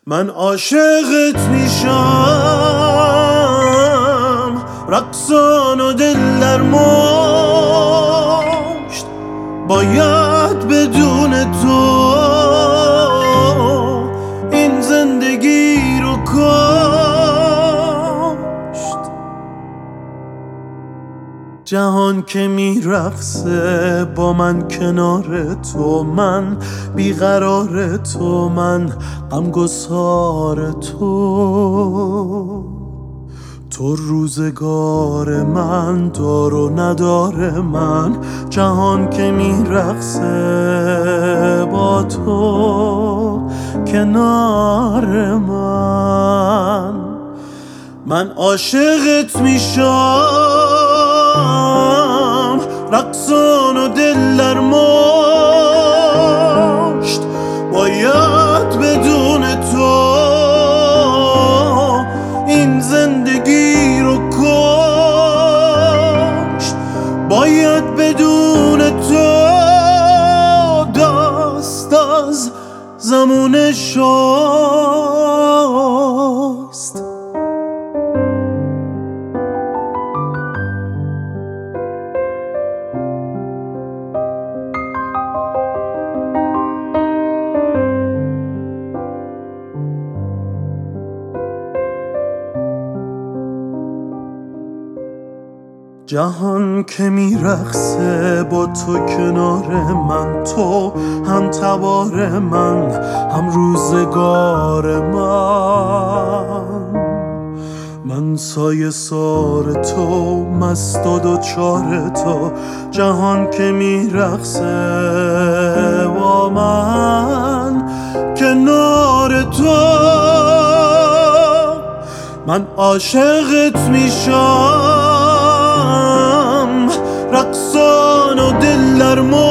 من عاشقت میشم، رقصان و دل در مشت. باید بدون تو این زندگی رو کشت. جهان که میرقصه با من کنار تو، من بیقرار تو، من غمگسار تو روزگار من، دار و ندار من. جهان که میرقصه با تو کنار من عاشقت میشم، رقصان و دل در مشت. باید بدون تو این زندگی رو کشت. باید بدون تو دست از زمون شست. جهان که میرقصه با تو کنار من، تو هم تبار من هم روزگار من سایه سار تو، مست و دوچار تو. جهان که میرقصه با من کنار تو، من عاشقت میشم، رقصان و دل در